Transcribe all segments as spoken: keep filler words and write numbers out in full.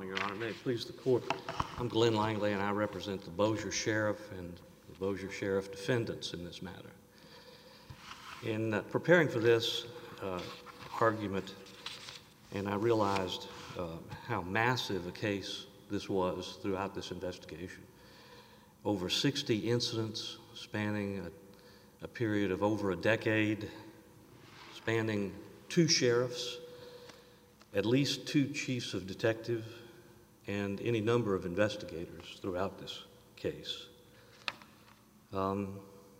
morning, Your Honor. May it please the Court. I'm Glenn Langley, and I represent the Bossier Sheriff and the Bossier Sheriff defendants in this matter. In uh, preparing for this uh, argument, and I realized uh, how massive a case this was throughout this investigation. Over sixty incidents spanning a, a period of over a decade, spanning two sheriffs, at least two chiefs of detective, and any number of investigators throughout this case. Um,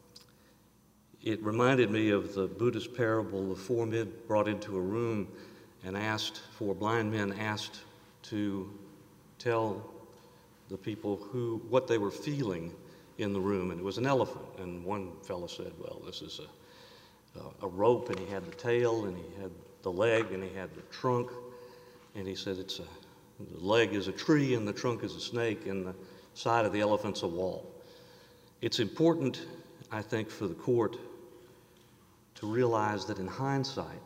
it reminded me of the Buddhist parable of four men brought into a room and asked, four blind men asked to tell the people who, what they were feeling in the room, and it was an elephant, and one fellow said, well, this is a, a rope, and he had the tail, and he had the leg, and he had the trunk, and he said it's a, the leg is a tree, and the trunk is a snake, and the side of the elephant's a wall. It's important, I think, for the court to realize that in hindsight,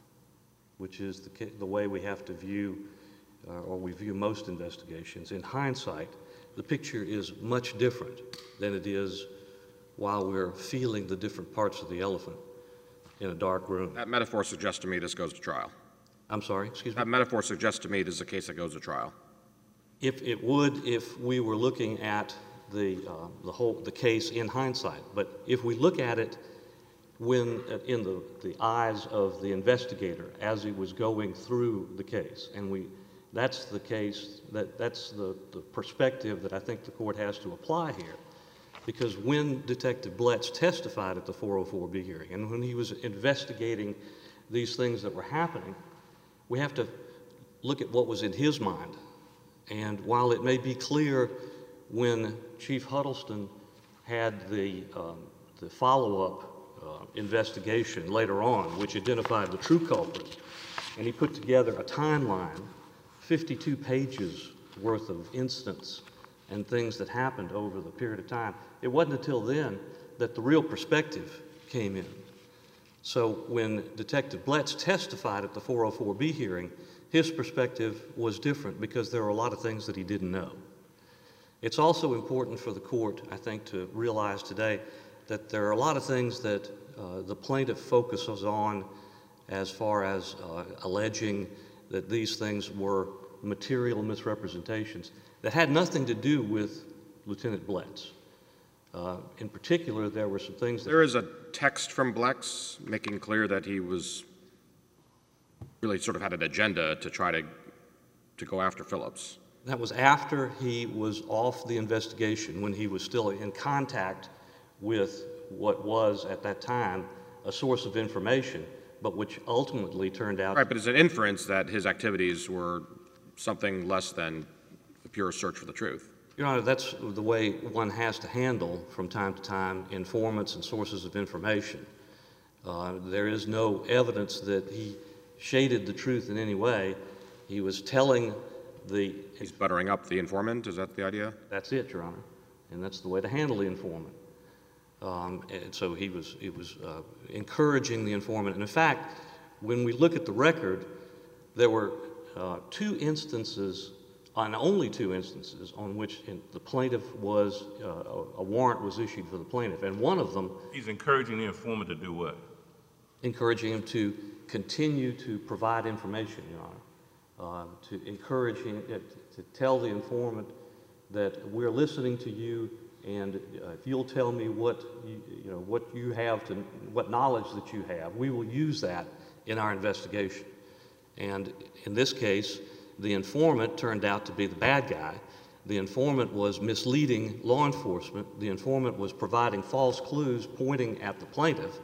which is the, the way we have to view, uh, or we view most investigations, in hindsight, the picture is much different than it is while we're feeling the different parts of the elephant in a dark room. That metaphor suggests to me this goes to trial. I'm sorry, excuse me? That metaphor suggests to me this is a case that goes to trial. If it would, if we were looking at the, uh, the whole, the case in hindsight, but if we look at it when, uh, in the, the eyes of the investigator as he was going through the case, and we, that's the case, that, that's the, the perspective that I think the court has to apply here. Because when Detective Bletz testified at the four oh four B hearing, and when he was investigating these things that were happening, we have to look at what was in his mind. And while it may be clear when Chief Huddleston had the, um, the follow-up uh, investigation later on, which identified the true culprit, and he put together a timeline, fifty-two pages worth of incidents and things that happened over the period of time, it wasn't until then that the real perspective came in. So when Detective Bletz testified at the four oh four B hearing, his perspective was different because there were a lot of things that he didn't know. It's also important for the court, I think, to realize today that there are a lot of things that uh, the plaintiff focuses on as far as uh, alleging that these things were material misrepresentations that had nothing to do with Lieutenant Bletz. Uh, in particular, there were some things that... There is a text from Bletz making clear that he was really sort of had an agenda to try to, to go after Phillips. That was after he was off the investigation, when he was still in contact with what was, at that time, a source of information, but which ultimately turned out... Right, but it's an inference that his activities were something less than the pure search for the truth. Your Honor, that's the way one has to handle, from time to time, informants and sources of information. Uh, there is no evidence that he shaded the truth in any way. He was telling the... He's buttering up the informant, is that the idea? That's it, Your Honor, and that's the way to handle the informant. Um, and so he was, he was uh, encouraging the informant. And in fact, when we look at the record, there were uh, two instances, and only two instances, on which in, the plaintiff was, uh, a, a warrant was issued for the plaintiff. And one of them... He's encouraging the informant to do what? Encouraging him to continue to provide information, Your Honor. Uh, to encourage him, uh, to tell the informant that we're listening to you, and uh, if you'll tell me what you, you know, what you have to, what knowledge that you have, we will use that in our investigation. And in this case, the informant turned out to be the bad guy. The informant was misleading law enforcement. The informant was providing false clues pointing at the plaintiff.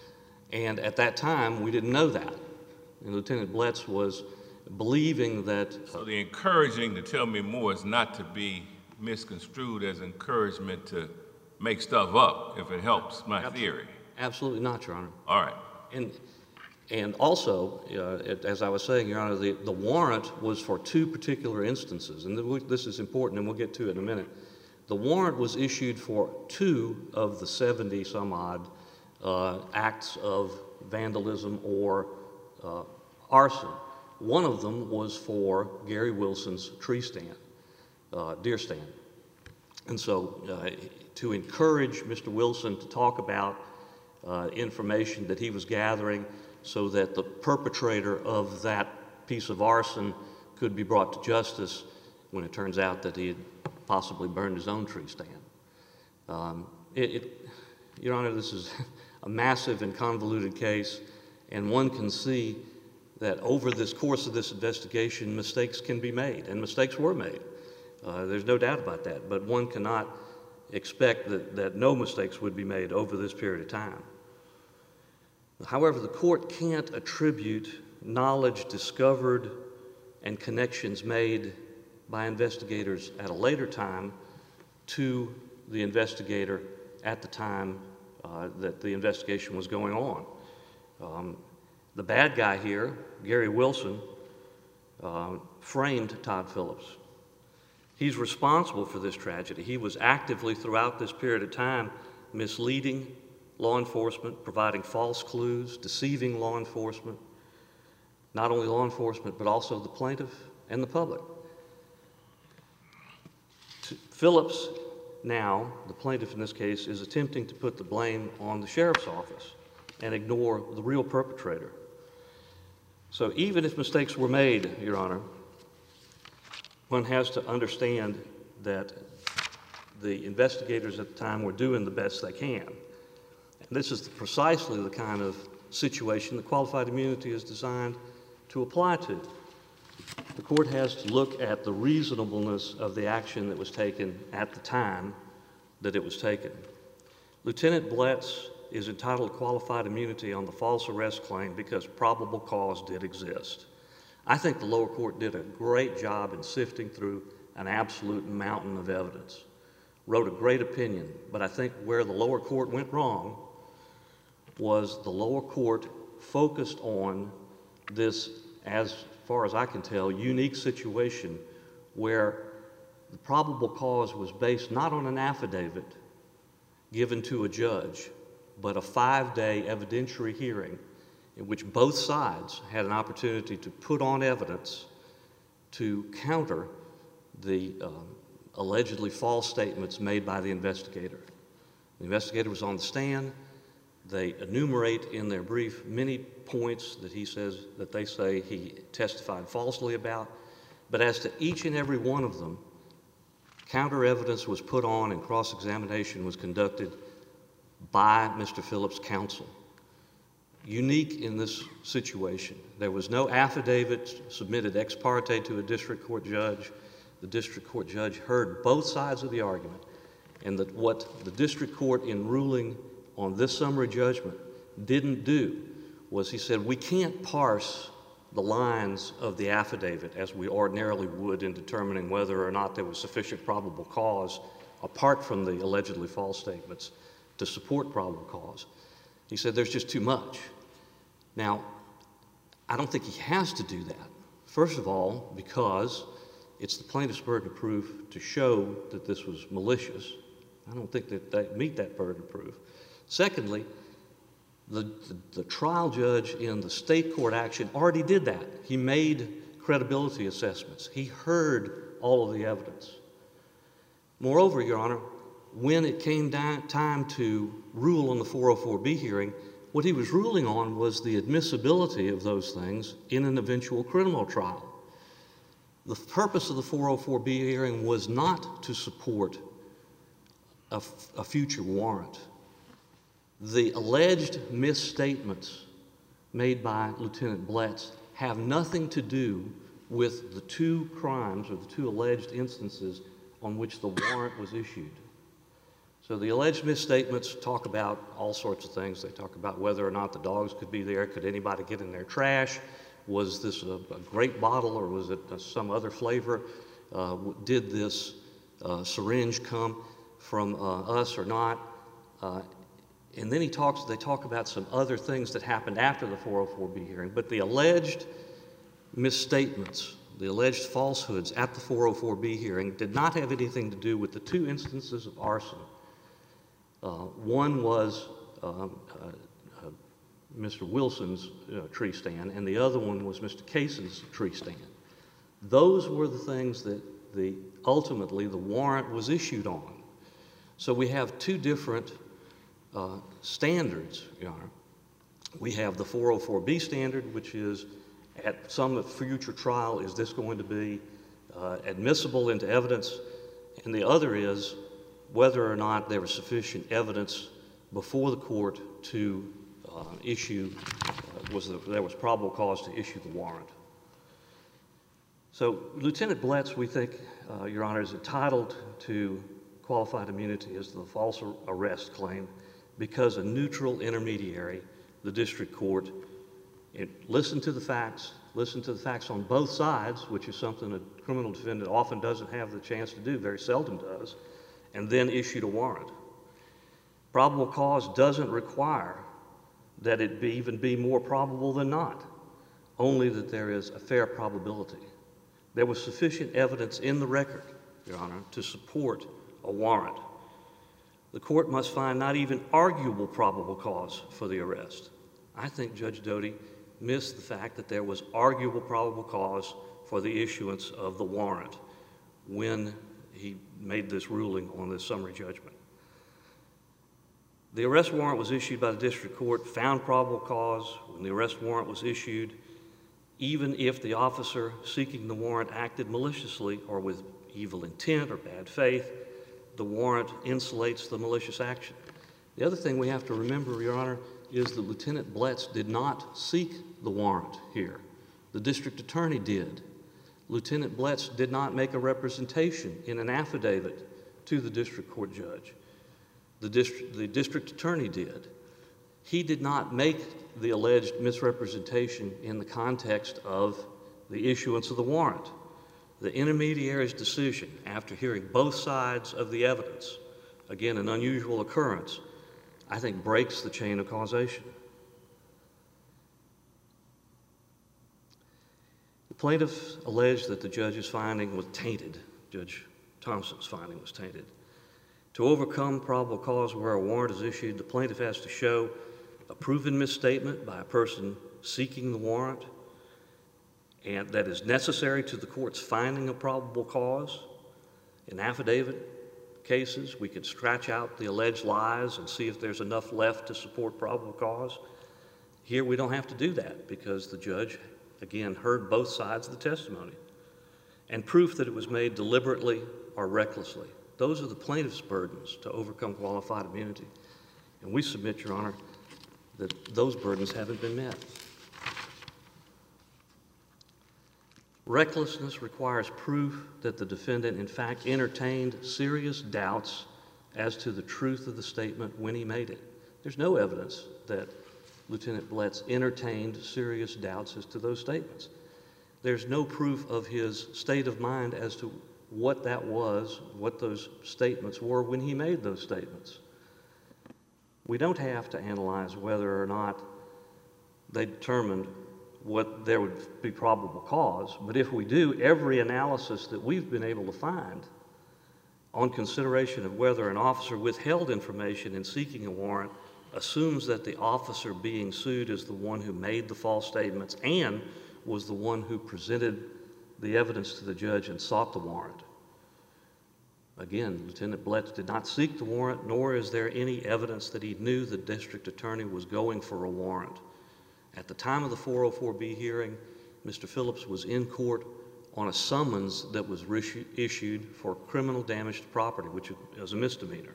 And at that time, we didn't know that. And Lieutenant Bletz was believing that... Uh, so the encouraging to tell me more is not to be misconstrued as encouragement to make stuff up if it helps my absolutely, theory. Absolutely not, Your Honor. All right. And, and also, uh, it, as I was saying, Your Honor, the, the warrant was for two particular instances, and the, this is important, and we'll get to it in a minute. The warrant was issued for two of the seventy some odd uh, acts of vandalism or uh, arson, One of them was for Gary Wilson's tree stand, uh, deer stand. And so uh, to encourage Mister Wilson to talk about uh, information that he was gathering so that the perpetrator of that piece of arson could be brought to justice when it turns out that he had possibly burned his own tree stand. Um, it, it, Your Honor, this is a massive and convoluted case, and one can see that over this course of this investigation, mistakes can be made, and mistakes were made. Uh, there's no doubt about that, but one cannot expect that, that no mistakes would be made over this period of time. However, the court can't attribute knowledge discovered and connections made by investigators at a later time to the investigator at the time uh, that the investigation was going on. Um, the bad guy here, Gary Wilson, uh, framed Todd Phillips. He's responsible for this tragedy. He was actively throughout this period of time misleading law enforcement, providing false clues, deceiving law enforcement, not only law enforcement, but also the plaintiff and the public. Phillips now, the plaintiff in this case, is attempting to put the blame on the sheriff's office and ignore the real perpetrator. So even if mistakes were made, Your Honor, one has to understand that the investigators at the time were doing the best they can. And this is precisely the kind of situation that qualified immunity is designed to apply to. The court has to look at the reasonableness of the action that was taken at the time that it was taken. Lieutenant Bletz is entitled to qualified immunity on the false arrest claim because probable cause did exist. I think the lower court did a great job in sifting through an absolute mountain of evidence, wrote a great opinion, but I think where the lower court went wrong was the lower court focused on this, as far as I can tell, unique situation where the probable cause was based not on an affidavit given to a judge, but a five-day evidentiary hearing in which both sides had an opportunity to put on evidence to counter the um, allegedly false statements made by the investigator. The investigator was on the stand. They enumerate in their brief many points that he says, that they say he testified falsely about, but as to each and every one of them, counter evidence was put on and cross-examination was conducted by Mister Phillips' counsel. Unique in this situation. There was no affidavit submitted ex parte to a district court judge. The district court judge heard both sides of the argument, and that what the district court in ruling on this summary judgment didn't do was he said, we can't parse the lines of the affidavit as we ordinarily would in determining whether or not there was sufficient probable cause apart from the allegedly false statements to support probable cause. He said there's just too much. Now, I don't think he has to do that. First of all, because it's the plaintiff's burden of proof to show that this was malicious. I don't think that they meet that burden of proof. Secondly, the, the, the trial judge in the state court action already did that. He made credibility assessments. He heard all of the evidence. Moreover, Your Honor, when it came down, time to rule on the four oh four B hearing, what he was ruling on was the admissibility of those things in an eventual criminal trial. The purpose of the four oh four B hearing was not to support a, a future warrant. The alleged misstatements made by Lieutenant Bletz have nothing to do with the two crimes or the two alleged instances on which the warrant was issued. So the alleged misstatements talk about all sorts of things. They talk about whether or not the dogs could be there. Could anybody get in their trash? Was this a, a grape bottle or was it uh, some other flavor? Uh, did this uh, syringe come from uh, us or not? Uh, and then he talks, they talk about some other things that happened after the four oh four B hearing. But the alleged misstatements, the alleged falsehoods at the four oh four B hearing did not have anything to do with the two instances of arson. Uh, one was um, uh, uh, Mister Wilson's uh, tree stand, and the other one was Mister Cason's tree stand. Those were the things that the ultimately the warrant was issued on. So we have two different uh, standards, Your Honor. We have the four oh four B standard, which is at some future trial, is this going to be uh, admissible into evidence? And the other is whether or not there was sufficient evidence before the court to uh, issue, uh, was the, there was probable cause to issue the warrant. So Lieutenant Bletz, we think, uh, Your Honor, is entitled to qualified immunity as the false arrest claim because a neutral intermediary, the district court, it listened to the facts, listened to the facts on both sides, which is something a criminal defendant often doesn't have the chance to do, very seldom does, and then issued a warrant. Probable cause doesn't require that it be even be more probable than not, only that there is a fair probability. There was sufficient evidence in the record, Your Honor, to support a warrant. The court must find not even arguable probable cause for the arrest. I think Judge Doty missed the fact that there was arguable probable cause for the issuance of the warrant when he made this ruling on this summary judgment. The arrest warrant was issued by the district court, found probable cause when the arrest warrant was issued, even if the officer seeking the warrant acted maliciously or with evil intent or bad faith, the warrant insulates the malicious action. The other thing we have to remember, Your Honor, is that Lieutenant Bletz did not seek the warrant here. The district attorney did. Lieutenant Bletz did not make a representation in an affidavit to the district court judge. The district, the district attorney did. He did not make the alleged misrepresentation in the context of the issuance of the warrant. The intermediary's decision, after hearing both sides of the evidence, again, an unusual occurrence, I think breaks the chain of causation. The plaintiff alleged that the judge's finding was tainted. Judge Thompson's finding was tainted. To overcome probable cause where a warrant is issued, the plaintiff has to show a proven misstatement by a person seeking the warrant, and that is necessary to the court's finding of probable cause. In affidavit cases, we could scratch out the alleged lies and see if there's enough left to support probable cause. Here we don't have to do that because the judge, again, heard both sides of the testimony and proof that it was made deliberately or recklessly. Those are the plaintiff's burdens to overcome qualified immunity. And we submit, Your Honor, that those burdens haven't been met. Recklessness requires proof that the defendant, in fact, entertained serious doubts as to the truth of the statement when he made it. There's no evidence that Lieutenant Bletz entertained serious doubts as to those statements. There's no proof of his state of mind as to what that was, what those statements were when he made those statements. We don't have to analyze whether or not they determined what there would be probable cause, but if we do, every analysis that we've been able to find on consideration of whether an officer withheld information in seeking a warrant assumes that the officer being sued is the one who made the false statements and was the one who presented the evidence to the judge and sought the warrant. Again, Lieutenant Bletz did not seek the warrant, nor is there any evidence that he knew the district attorney was going for a warrant. At the time of the four oh four B hearing, Mister Phillips was in court on a summons that was issued for criminal damage to property, which is a misdemeanor.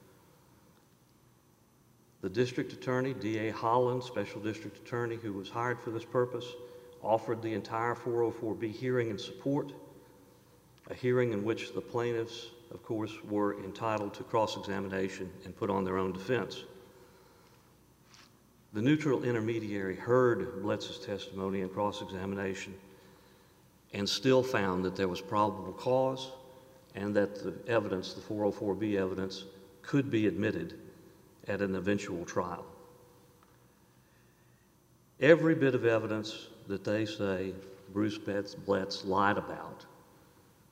The district attorney, D A Holland, special district attorney who was hired for this purpose, offered the entire four oh four B hearing in support, a hearing in which the plaintiffs, of course, were entitled to cross-examination and put on their own defense. The neutral intermediary heard Bletz's testimony and cross-examination and still found that there was probable cause and that the evidence, the four oh four B evidence, could be admitted at an eventual trial. Every bit of evidence that they say Bruce Bletz lied about,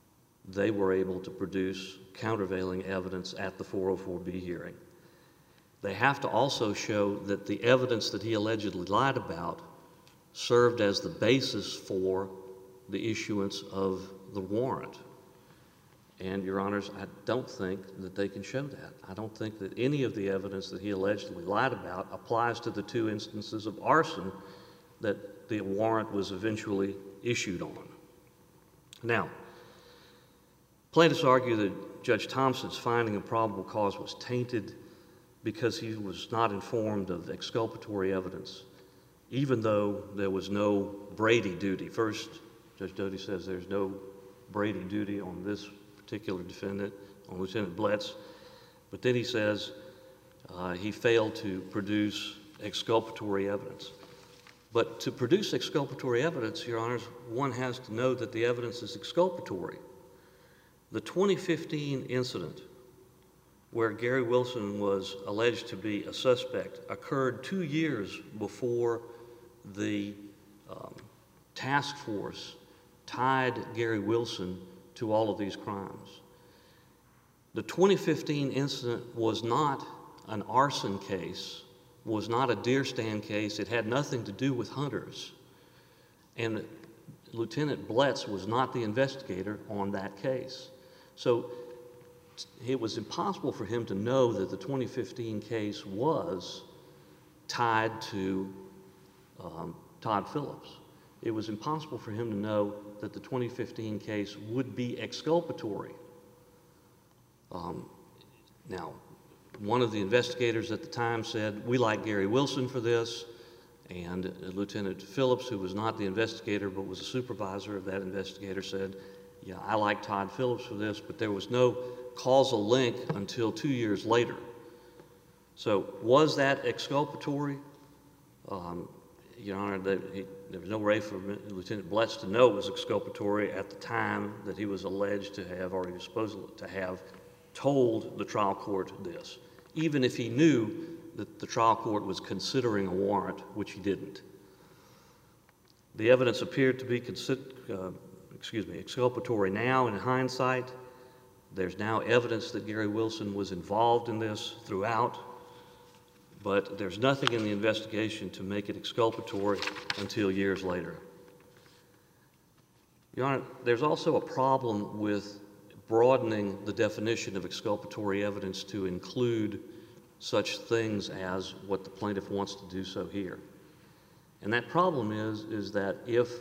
they were able to produce countervailing evidence at the four oh four B hearing. They have to also show that the evidence that he allegedly lied about served as the basis for the issuance of the warrant. And, Your Honors, I don't think that they can show that. I don't think that any of the evidence that he allegedly lied about applies to the two instances of arson that the warrant was eventually issued on. Now, plaintiffs argue that Judge Thompson's finding of probable cause was tainted because he was not informed of exculpatory evidence, even though there was no Brady duty. First, Judge Doty says there's no Brady duty on this particular defendant, on Lieutenant Bletz, but then he says uh, he failed to produce exculpatory evidence. But to produce exculpatory evidence, Your Honors, one has to know that the evidence is exculpatory. The twenty fifteen incident where Gary Wilson was alleged to be a suspect occurred two years before the um, task force tied Gary Wilson to all of these crimes. The twenty fifteen incident was not an arson case, was not a deer stand case. It had nothing to do with hunters. And Lieutenant Bletz was not the investigator on that case. So it was impossible for him to know that the twenty fifteen case was tied to um, Todd Phillips. It was impossible for him to know that the twenty fifteen case would be exculpatory. Um, now, one of the investigators at the time said, we like Gary Wilson for this, and uh, Lieutenant Phillips, who was not the investigator but was a supervisor of that investigator, said, yeah, I like Todd Phillips for this, but there was no causal link until two years later. So was that exculpatory? Um, Your Honor, the, he, there was no way for Lieutenant Bletz to know it was exculpatory at the time that he was alleged to have, or he was supposed to have, told the trial court this, even if he knew that the trial court was considering a warrant, which he didn't. The evidence appeared to be considered, uh, excuse me, exculpatory now in hindsight. There's now evidence that Gary Wilson was involved in this throughout, but there's nothing in the investigation to make it exculpatory until years later. Your Honor, there's also a problem with broadening the definition of exculpatory evidence to include such things as what the plaintiff wants to do so here. And that problem is, is that if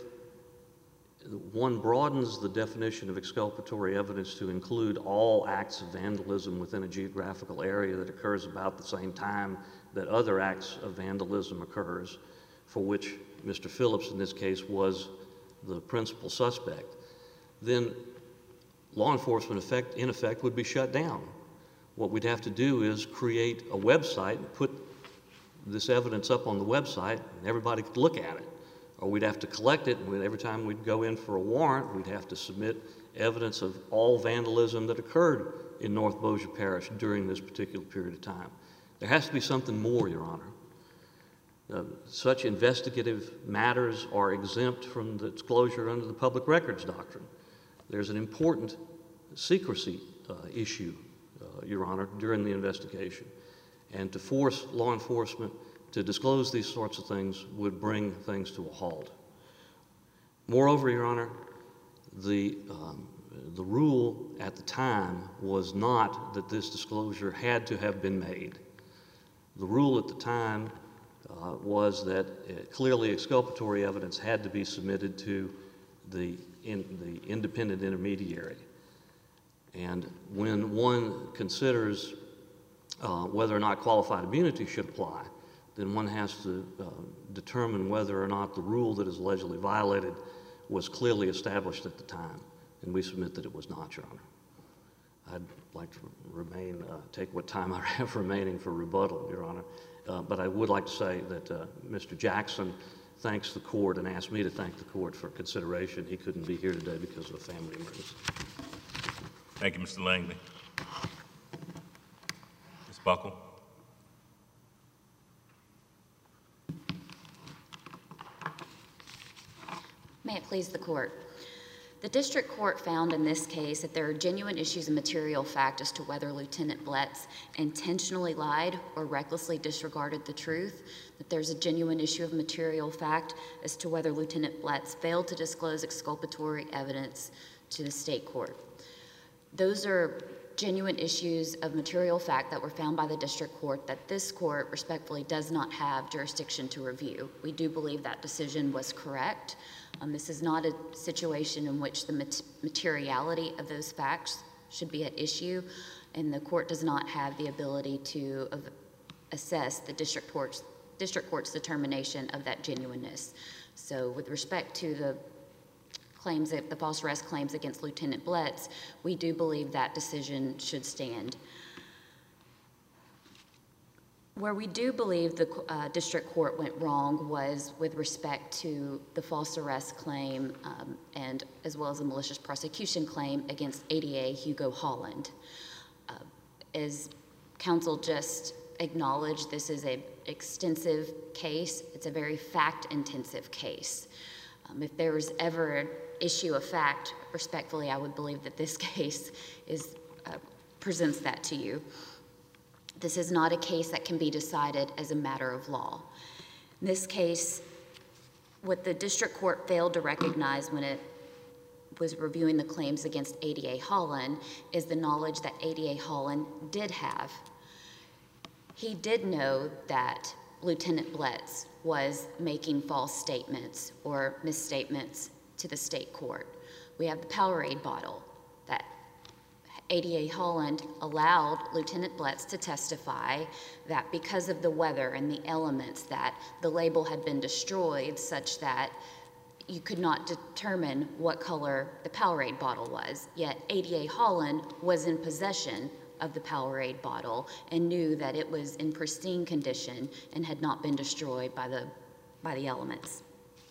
one broadens the definition of exculpatory evidence to include all acts of vandalism within a geographical area that occurs about the same time that other acts of vandalism occurs, for which Mister Phillips in this case was the principal suspect, then law enforcement effect, in effect would be shut down. What we'd have to do is create a website and put this evidence up on the website and everybody could look at it. Or we'd have to collect it, and every time we'd go in for a warrant, we'd have to submit evidence of all vandalism that occurred in North Bossier Parish during this particular period of time. There has to be something more, Your Honor. Uh, such investigative matters are exempt from the disclosure under the Public Records Doctrine. There's an important secrecy uh, issue, uh, Your Honor, during the investigation. And to force law enforcement to disclose these sorts of things would bring things to a halt. Moreover, Your Honor, the, um, the rule at the time was not that this disclosure had to have been made. The rule at the time uh, was that uh, clearly exculpatory evidence had to be submitted to the, in, the independent intermediary. And when one considers uh, whether or not qualified immunity should apply, then one has to uh, determine whether or not the rule that is allegedly violated was clearly established at the time. And we submit that it was not, Your Honor. I'd like to remain, uh, take what time I have remaining for rebuttal, Your Honor. Uh, but I would like to say that uh, Mister Jackson thanks the court and asked me to thank the court for consideration. He couldn't be here today because of a family emergency. Thank you, Mister Langley. Miz Buckle. May it please the court. The district court found in this case that there are genuine issues of material fact as to whether Lieutenant Bletz intentionally lied or recklessly disregarded the truth, that there's a genuine issue of material fact as to whether Lieutenant Bletz failed to disclose exculpatory evidence to the state court. Those are genuine issues of material fact that were found by the district court that this court respectfully does not have jurisdiction to review. We do believe that decision was correct. Um, this is not a situation in which the mat materiality of those facts should be at issue, and the court does not have the ability to uh, assess the district court's, district court's determination of that genuineness. So with respect to the claims, the false arrest claims against Lieutenant Bletz, we do believe that decision should stand. Where we do believe the uh, district court went wrong was with respect to the false arrest claim um, and as well as a malicious prosecution claim against A D A Hugo Holland. Uh, as counsel just acknowledged, this is an extensive case. It's a very fact-intensive case. Um, if there was ever an issue of fact, respectfully, I would believe that this case is, uh, presents that to you. This is not a case that can be decided as a matter of law. In this case, what the district court failed to recognize when it was reviewing the claims against A D A Holland is the knowledge that A D A Holland did have. He did know that Lieutenant Bletz was making false statements or misstatements to the state court. We have the Powerade bottle that A D A Holland allowed Lieutenant Bletz to testify that because of the weather and the elements that the label had been destroyed such that you could not determine what color the Powerade bottle was. Yet A D A Holland was in possession of the Powerade bottle and knew that it was in pristine condition and had not been destroyed by the, by the elements.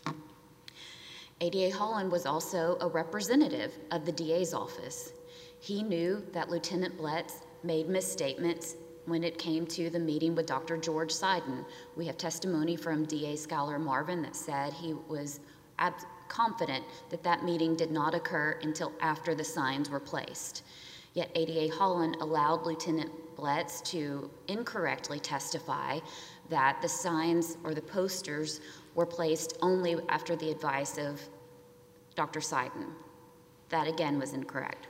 A D A Holland was also a representative of the D A's office. He knew that Lieutenant Bletz made misstatements when it came to the meeting with Doctor George Seiden. We have testimony from D A Schuyler Marvin that said he was confident that that meeting did not occur until after the signs were placed. Yet A D A Holland allowed Lieutenant Bletz to incorrectly testify that the signs or the posters were placed only after the advice of Doctor Seiden. That again was incorrect.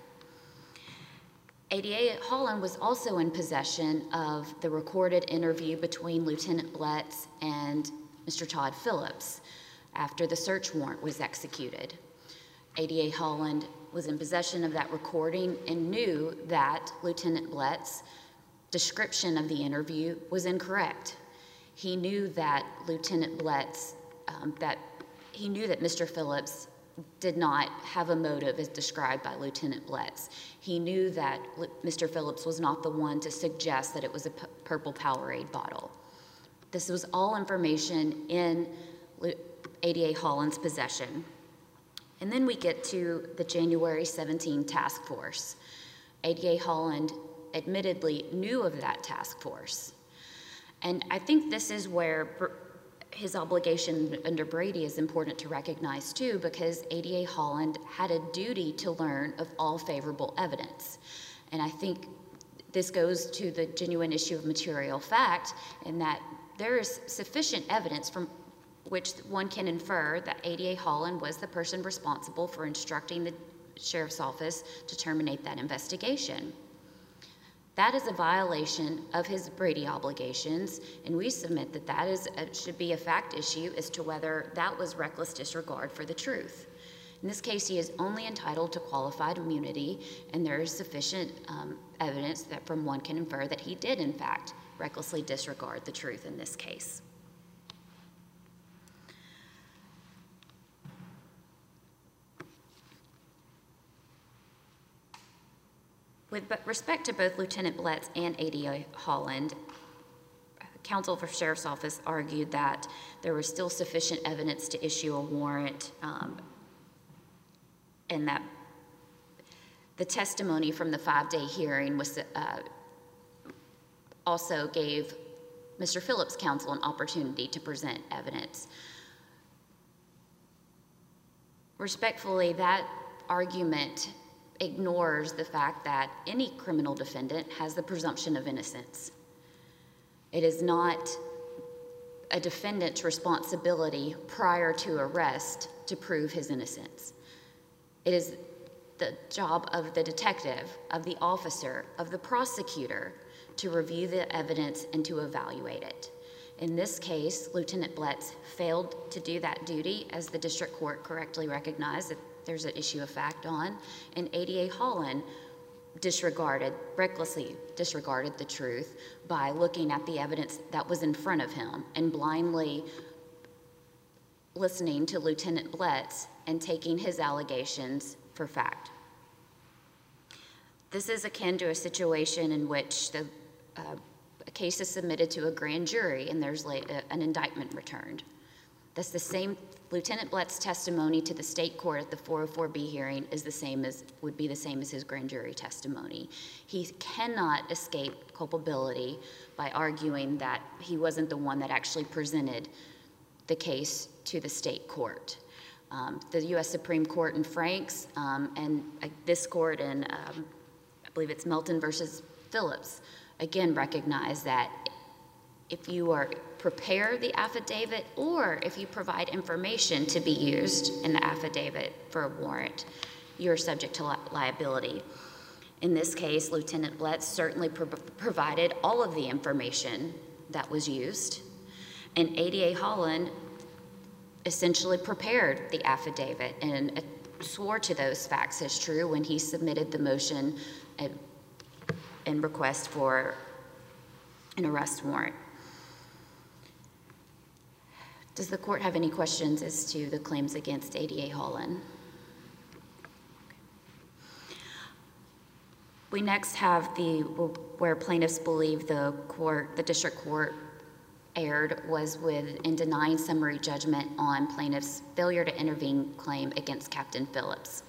A D A Holland was also in possession of the recorded interview between Lieutenant Bletz and Mister Todd Phillips after the search warrant was executed. A D A Holland was in possession of that recording and knew that Lieutenant Bletz's description of the interview was incorrect. He knew that Lieutenant Bletz, um, that he knew that Mister Phillips did not have a motive as described by Lieutenant Bletz. He knew that Mister Phillips was not the one to suggest that it was a p purple Powerade bottle. This was all information in A D A Holland's possession. And then we get to the January seventeenth task force. A D A Holland admittedly knew of that task force. And I think this is where his obligation under Brady is important to recognize too, because A D A Holland had a duty to learn of all favorable evidence. And I think this goes to the genuine issue of material fact, in that there is sufficient evidence from which one can infer that A D A Holland was the person responsible for instructing the sheriff's office to terminate that investigation. That is a violation of his Brady obligations, and we submit that that is a, should be a fact issue as to whether that was reckless disregard for the truth. In this case, he is only entitled to qualified immunity, and there is sufficient um, evidence that from one can infer that he did, in fact, recklessly disregard the truth in this case. With respect to both Lieutenant Bletz and A D A Holland, counsel for Sheriff's Office argued that there was still sufficient evidence to issue a warrant, um, and that the testimony from the five-day hearing was uh, also gave Mister Phillips' counsel an opportunity to present evidence. Respectfully, that argument ignores the fact that any criminal defendant has the presumption of innocence. It is not a defendant's responsibility prior to arrest to prove his innocence. It is the job of the detective, of the officer, of the prosecutor to review the evidence and to evaluate it. In this case, Lieutenant Bletz failed to do that duty, as the district court correctly recognized that there's an issue of fact on, and A D A Holland disregarded, recklessly disregarded the truth by looking at the evidence that was in front of him and blindly listening to Lieutenant Bletz and taking his allegations for fact. This is akin to a situation in which the uh, a case is submitted to a grand jury and there's like a, an indictment returned. That's the same. Lieutenant Bletz's testimony to the state court at the four oh four B hearing is the same as, would be the same as his grand jury testimony. He cannot escape culpability by arguing that he wasn't the one that actually presented the case to the state court. Um, the U S Supreme Court in Franks um, and uh, this court in, um, I believe it's Melton versus Phillips, again recognize that if you are prepare the affidavit or if you provide information to be used in the affidavit for a warrant, you're subject to li liability. In this case, Lieutenant Bletz certainly pro provided all of the information that was used, and A D A Holland essentially prepared the affidavit and uh, swore to those facts as true when he submitted the motion and, and request for an arrest warrant. Does the court have any questions as to the claims against A D A Holland? We next have the, where plaintiffs believe the court, the district court erred was with in denying summary judgment on plaintiff's failure to intervene claim against Captain Phillips.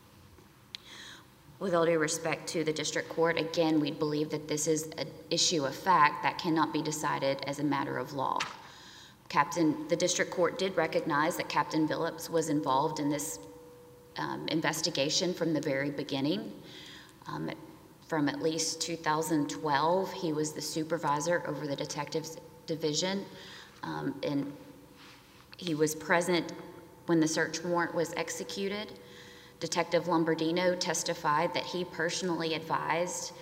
With all due respect to the district court, again, we believe that this is an issue of fact that cannot be decided as a matter of law. Captain, the district court did recognize that Captain Phillips was involved in this um, investigation from the very beginning. Um, from at least two thousand twelve, he was the supervisor over the detectives division, um, and he was present when the search warrant was executed. Detective Lombardino testified that he personally advised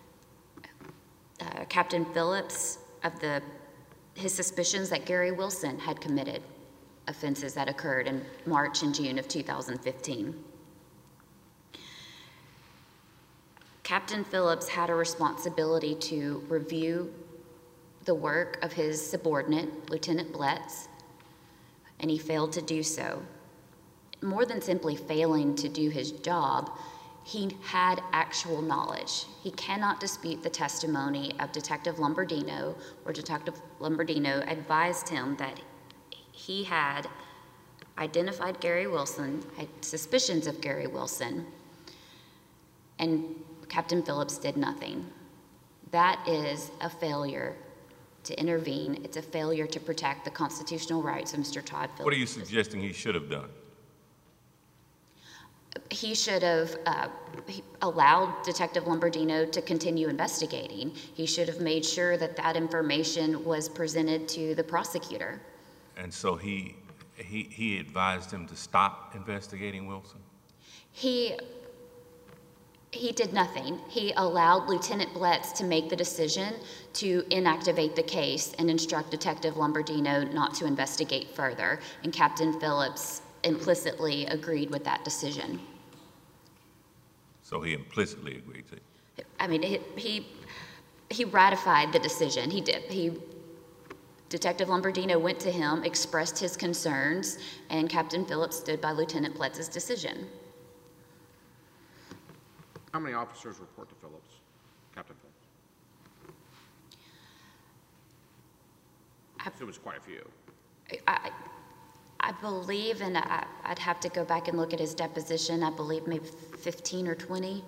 uh, Captain Phillips of the his suspicions that Gary Wilson had committed offenses that occurred in March and June of two thousand fifteen. Captain Phillips had a responsibility to review the work of his subordinate, Lieutenant Bletz, and he failed to do so. More than simply failing to do his job, he had actual knowledge. He cannot dispute the testimony of Detective Lombardino, where Detective Lombardino advised him that he had identified Gary Wilson, had suspicions of Gary Wilson, and Captain Phillips did nothing. That is a failure to intervene. It's a failure to protect the constitutional rights of Mister Todd Phillips. What are you suggesting he should have done? He should have uh, allowed Detective Lombardino to continue investigating. He should have made sure that that information was presented to the prosecutor. And so he, he, he advised him to stop investigating Wilson? He, he did nothing. He allowed Lieutenant Bletz to make the decision to inactivate the case and instruct Detective Lombardino not to investigate further, and Captain Phillips implicitly agreed with that decision. So he implicitly agreed to it? I mean, he, he, he ratified the decision. He did. He, Detective Lombardino went to him, expressed his concerns, and Captain Phillips stood by Lieutenant Bletz's decision. How many officers report to Phillips, Captain Phillips? I, It was quite a few. I, I believe, and I, I'd have to go back and look at his deposition, I believe maybe fifteen or twenty.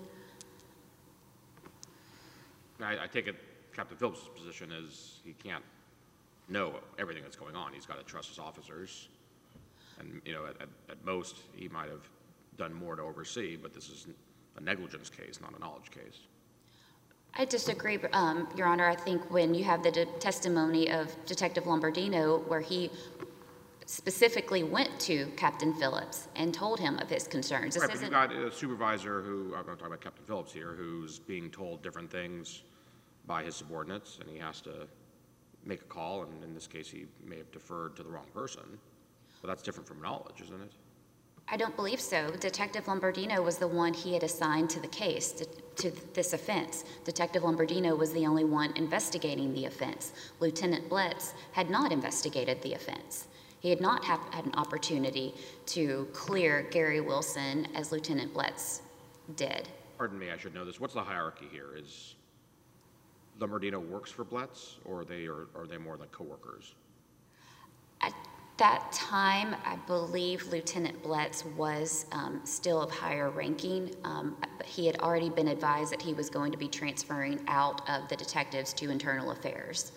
I, I take it Captain Phillips' position is he can't know everything that's going on. He's got to trust his officers. And, you know, at, at, at most, he might have done more to oversee, but this is a negligence case, not a knowledge case. I disagree, um, Your Honor. I think when you have the de- testimony of Detective Lombardino, where he specifically went to Captain Phillips and told him of his concerns. This Right, but you've isn't- got a supervisor who, I'm not talking about Captain Phillips here, who's being told different things by his subordinates, and he has to make a call, and in this case, he may have deferred to the wrong person. But that's different from knowledge, isn't it? I don't believe so. Detective Lombardino was the one he had assigned to the case, to, to this offense. Detective Lombardino was the only one investigating the offense. Lieutenant Bletz had not investigated the offense. He had not have, had an opportunity to clear Gary Wilson as Lieutenant Bletz did. Pardon me, I should know this. What's the hierarchy here? Is Lombardino works for Bletz, or are they, or are they more like coworkers? At that time, I believe Lieutenant Bletz was um, still of higher ranking, um, but he had already been advised that he was going to be transferring out of the detectives to internal affairs.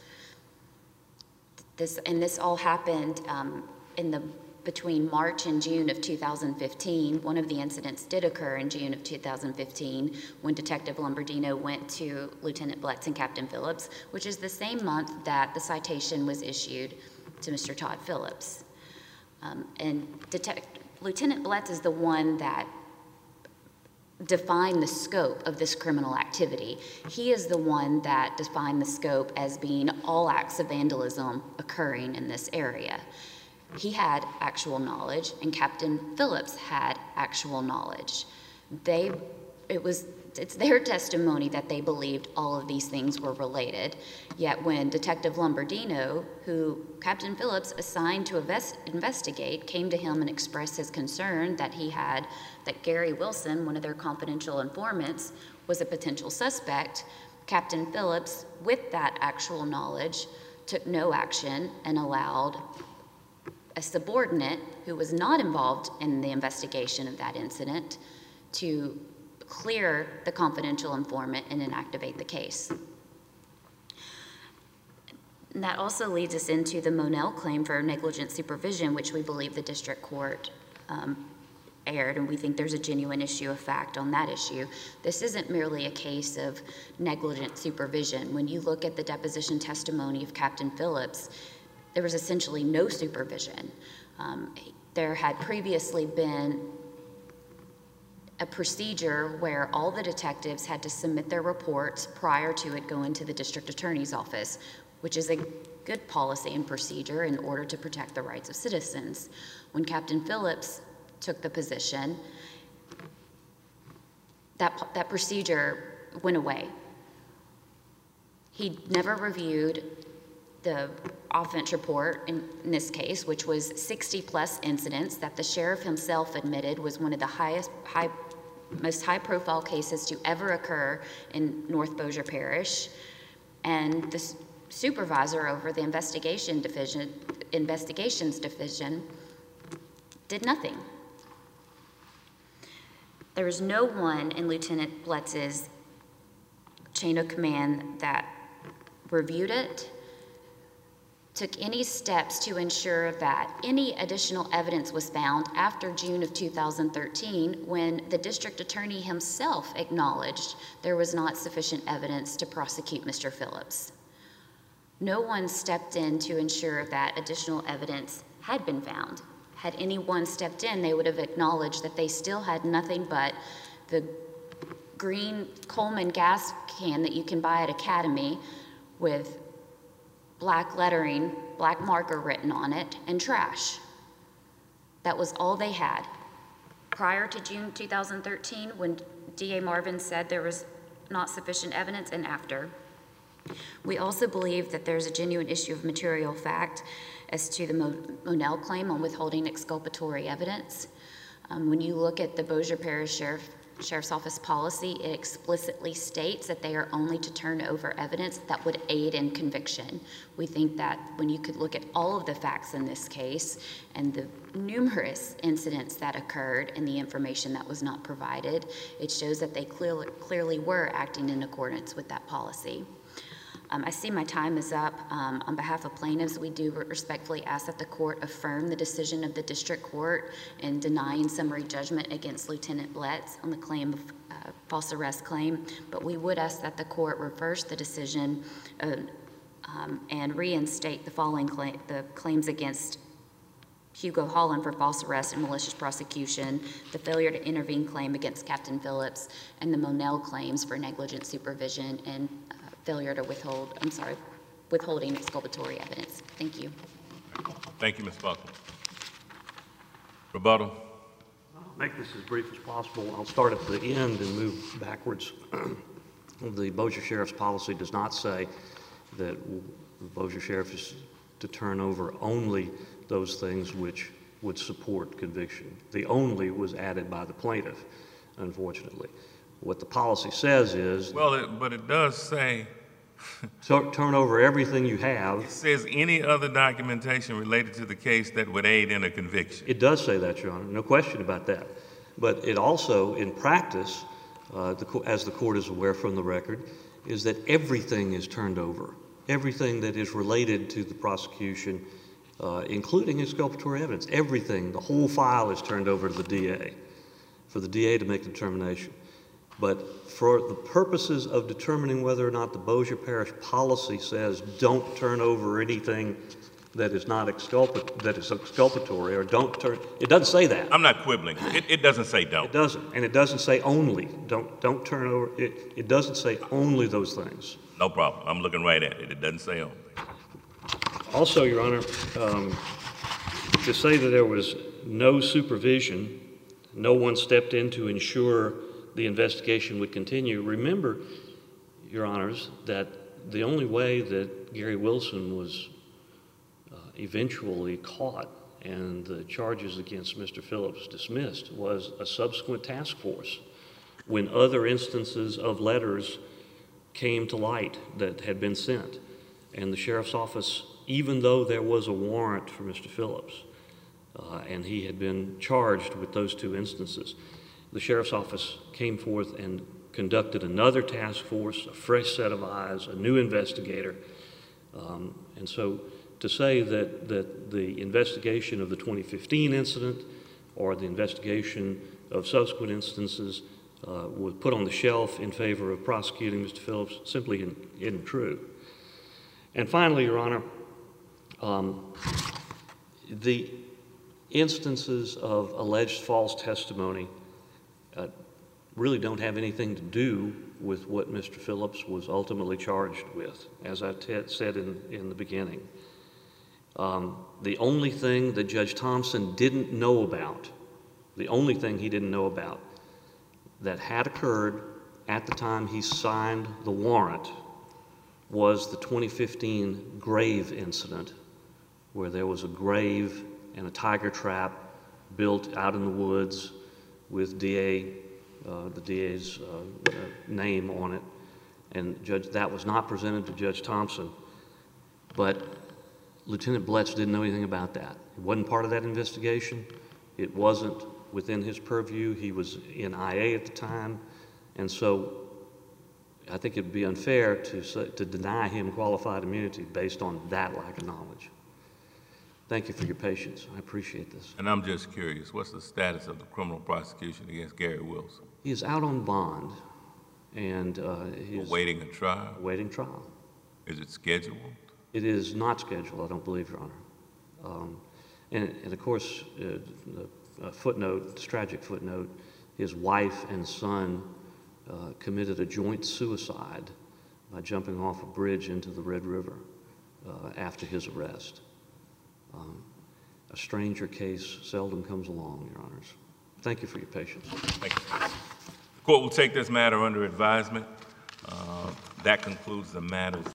This, and this all happened um, in the between March and June of two thousand fifteen. One of the incidents did occur in June of two thousand fifteen when Detective Lombardino went to Lieutenant Bletz and Captain Phillips, which is the same month that the citation was issued to Mister Todd Phillips. Um, and Detect- Lieutenant Bletz is the one that defined the scope of this criminal activity. He is the one that defined the scope as being all acts of vandalism occurring in this area. He had actual knowledge, and Captain Phillips had actual knowledge. They, it was, it's their testimony that they believed all of these things were related. Yet when Detective Lombardino, who Captain Phillips assigned to invest, investigate, came to him and expressed his concern that he had, that Gary Wilson, one of their confidential informants, was a potential suspect, Captain Phillips, with that actual knowledge, took no action and allowed a subordinate who was not involved in the investigation of that incident to clear the confidential informant and inactivate the case. And that also leads us into the Monell claim for negligent supervision, which we believe the district court um, aired, and we think there's a genuine issue of fact on that issue. This isn't merely a case of negligent supervision. When you look at the deposition testimony of Captain Phillips, there was essentially no supervision. Um, there had previously been a procedure where all the detectives had to submit their reports prior to it going to the district attorney's office, which is a good policy and procedure in order to protect the rights of citizens. When Captain Phillips took the position, that, that procedure went away. He never reviewed the offense report in, in this case, which was sixty plus incidents that the sheriff himself admitted was one of the highest, high, most high profile cases to ever occur in North Bossier Parish. And the supervisor over the investigation division, investigations division did nothing. There was no one in Lieutenant Bletz's chain of command that reviewed it, took any steps to ensure that any additional evidence was found after June of two thousand thirteen, when the district attorney himself acknowledged there was not sufficient evidence to prosecute Mister Phillips. No one stepped in to ensure that additional evidence had been found. Had anyone stepped in, they would have acknowledged that they still had nothing but the green Coleman gas can that you can buy at Academy with black lettering, black marker written on it, and trash. That was all they had. Prior to June two thousand thirteen, when D A Marvin said there was not sufficient evidence, and after. We also believe that there's a genuine issue of material fact as to the Monell claim on withholding exculpatory evidence. Um, when you look at the Bossier Parish Sheriff, Sheriff's Office policy, it explicitly states that they are only to turn over evidence that would aid in conviction. We think that when you could look at all of the facts in this case and the numerous incidents that occurred and the information that was not provided, it shows that they clearly, clearly were acting in accordance with that policy. Um, I see my time is up. Um, on behalf of plaintiffs, we do respectfully ask that the court affirm the decision of the district court in denying summary judgment against Lieutenant Bletz on the claim of uh, false arrest claim, but we would ask that the court reverse the decision uh, um, and reinstate the following claim, the claims against Hugo Holland for false arrest and malicious prosecution, the failure to intervene claim against Captain Phillips, and the Monell claims for negligent supervision and uh, failure to withhold, I'm sorry, withholding exculpatory evidence. Thank you. Thank you, Miz Buckler. Rebuttal. I'll make this as brief as possible. I'll start at the end and move backwards. The Bossier Sheriff's policy does not say that the Bossier Sheriff is to turn over only those things which would support conviction. The only was added by the plaintiff, unfortunately. What the policy says is... Well, it, but it does say... so turn over everything you have. It says any other documentation related to the case that would aid in a conviction. It does say that, Your Honor, no question about that. But it also, in practice, uh, the, as the court is aware from the record, is that everything is turned over. Everything that is related to the prosecution, uh, including exculpatory evidence, everything, the whole file is turned over to the D A, for the D A to make the determination. But for the purposes of determining whether or not the Bossier Parish policy says don't turn over anything that is not exculpat that is exculpatory, or don't turn, it doesn't say that. I'm not quibbling. It, it doesn't say don't. It doesn't, and it doesn't say only. Don't don't turn over. It it doesn't say only those things. No problem. I'm looking right at it. It doesn't say only. Also, Your Honor, um, to say that there was no supervision, no one stepped in to ensure the investigation would continue. Remember, Your Honors, that the only way that Gary Wilson was uh, eventually caught and the charges against Mister Phillips dismissed was a subsequent task force when other instances of letters came to light that had been sent. And the sheriff's office, even though there was a warrant for Mister Phillips, uh, and he had been charged with those two instances, the sheriff's office came forth and conducted another task force, a fresh set of eyes, a new investigator. Um, and so to say that, that the investigation of the twenty fifteen incident or the investigation of subsequent instances uh, was put on the shelf in favor of prosecuting Mister Phillips simply isn't, isn't true. And finally, Your Honor, um, the instances of alleged false testimony uh, really don't have anything to do with what Mister Phillips was ultimately charged with, as I said in, in the beginning. Um, the only thing that Judge Thompson didn't know about, the only thing he didn't know about that had occurred at the time he signed the warrant was the twenty fifteen grave incident, where there was a grave and a tiger trap built out in the woods with D A, uh, the D A's uh, uh, name on it. And Judge, that was not presented to Judge Thompson. But Lieutenant Bletz didn't know anything about that. It wasn't part of that investigation. It wasn't within his purview. He was in I A at the time. And so I think it'd be unfair to, say, to deny him qualified immunity based on that lack of knowledge. Thank you for your patience. I appreciate this. And I'm just curious, what's the status of the criminal prosecution against Gary Wilson? He is out on bond, and uh, he's Awaiting a trial? awaiting trial. Is it scheduled? It is not scheduled, I don't believe, Your Honor. Um, and, and of course, uh, a footnote, this tragic footnote, his wife and son uh, committed a joint suicide by jumping off a bridge into the Red River uh, after his arrest. Um, a stranger case seldom comes along, Your Honors. Thank you for your patience. Thank you. The court will take this matter under advisement. Uh, that concludes the matters